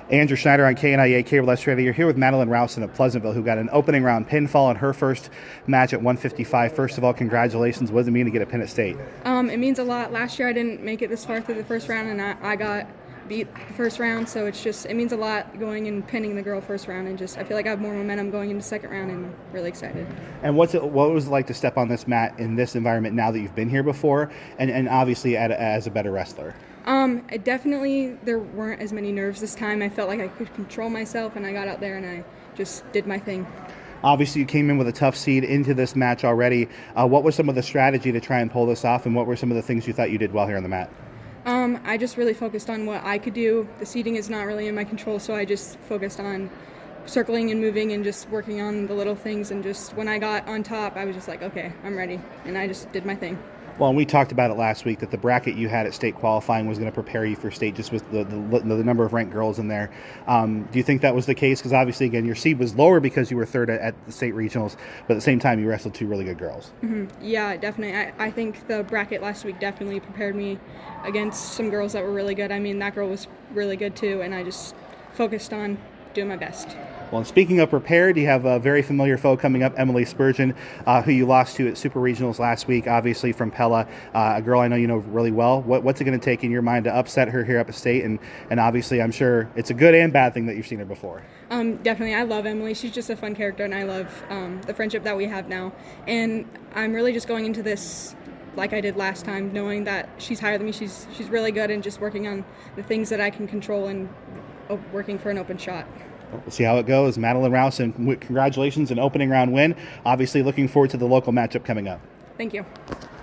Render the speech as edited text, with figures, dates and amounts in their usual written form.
Andrew Schneider on KNIA Cable Australia. You're here with Madeline Rowson of Pleasantville, who got an opening round pinfall in her first match at 155. First of all, congratulations. What does it mean to get a pin at state? It means a lot. Last year I didn't make it this far through the first round, and I got beat the first round, so it means a lot going and pinning the girl first round, and I feel like I have more momentum going into second round, and I'm really excited. And what was it like to step on this mat in this environment now that you've been here before, and obviously as a better wrestler? There weren't as many nerves this time. I felt like I could control myself, and I got out there and I just did my thing. Obviously, you came in with a tough seed into this match already. What was some of the strategy to try and pull this off, and what were some of the things you thought you did well here on the mat? I just really focused on what I could do. The seating is not really in my control, so I just focused on circling and moving and just working on the little things. And just when I got on top, I was just like, okay, I'm ready. And I just did my thing. Well, and we talked about it last week that the bracket you had at state qualifying was going to prepare you for state just with the number of ranked girls in there. Do you think that was the case? Because obviously, again, your seed was lower because you were third at the state regionals, but at the same time, you wrestled two really good girls. Mm-hmm. Yeah, definitely. I think the bracket last week definitely prepared me against some girls that were really good. I mean, that girl was really good too, and I just focused on doing my best. Well, and speaking of prepared, you have a very familiar foe coming up, Emily Spurgeon, who you lost to at Super Regionals last week, obviously from Pella, a girl I know you know really well. What's it going to take in your mind to upset her here up at state? And obviously, I'm sure it's a good and bad thing that you've seen her before. Definitely. I love Emily. She's just a fun character, and I love the friendship that we have now. And I'm really just going into this like I did last time, knowing that she's higher than me. She's really good, and just working on the things that I can control and working for an open shot. We'll see how it goes. Madeline Rowson, congratulations, an opening round win. Obviously looking forward to the local matchup coming up. Thank you.